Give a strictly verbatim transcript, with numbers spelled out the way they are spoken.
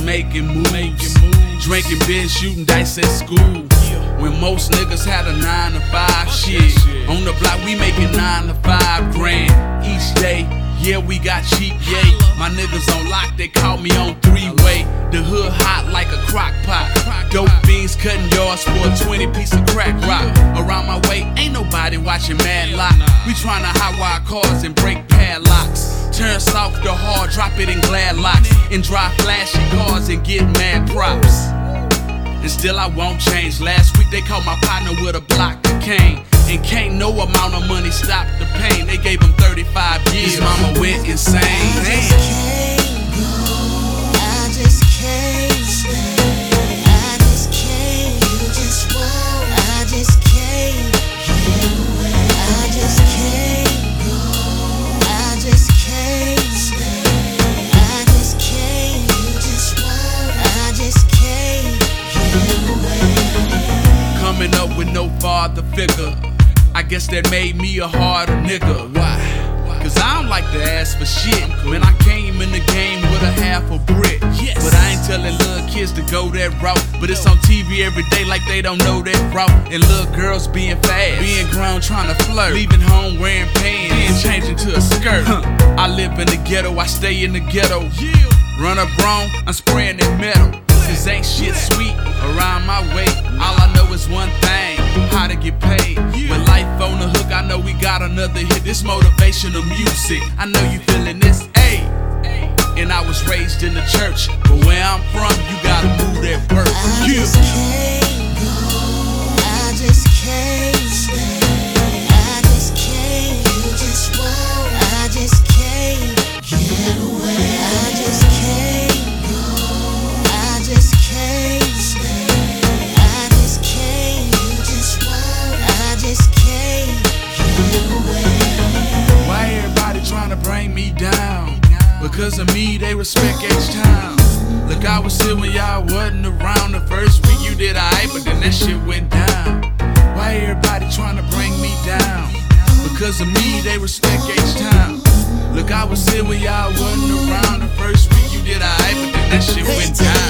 making moves, drinking beer, shooting dice at school. When most niggas had a nine to five shit. On the block we making nine to five grand each day. Yeah, we got cheap, yay. My niggas on lock, they call me on three-way. The hood hot like a crock pot. Dope fiends cutting yards for a twenty piece of crack rock. Around my way, ain't nobody watching Mad Lock. We tryna hotwire cars and break padlocks. Turn soft to hard, drop it in glad locks. And drive flashy cars and get mad props. And still I won't change. Last week they caught my partner with a block of cane. And can't no amount of money stop the pain. They gave him thirty-five years. His mama went insane. I just can't go. I just can't stay. I just can't. You just won't. I just can't get away. I just can't go. I just can't stay. I just can't. You just won't. I just can't get away. Coming up with no father figure, I guess that made me a harder nigga. Why? Cause I don't like to ask for shit. When I came in the game with a half a brick. But I ain't telling little kids to go that route. But it's on T V every day like they don't know that route. And little girls being fast, being grown trying to flirt, leaving home wearing pants, then changing to a skirt. I live in the ghetto, I stay in the ghetto. Run up wrong, I'm spraying that metal. Cause ain't shit sweet around my way. All I know is one thing, how to get paid. With life on the hook, I know we got another hit. This motivational music, I know you feeling this, ayy. And I was raised in the church, but where I'm from, you gotta move that work. I just can't go. I just can't stay. I just can't. You just won't. I just can't get away. I just can't go. I just can't stay. I just can't. You just won't. I just can't get away. Why everybody trying to bring me down? Because of me, they respect H-Town. Look, I was here when y'all wasn't around. The first week you did alright, but then that shit went down. Why everybody trying to bring me down? Because of me, they respect H-Town. Look, I was here when y'all wasn't around. The first week you did alright, but then that shit went down.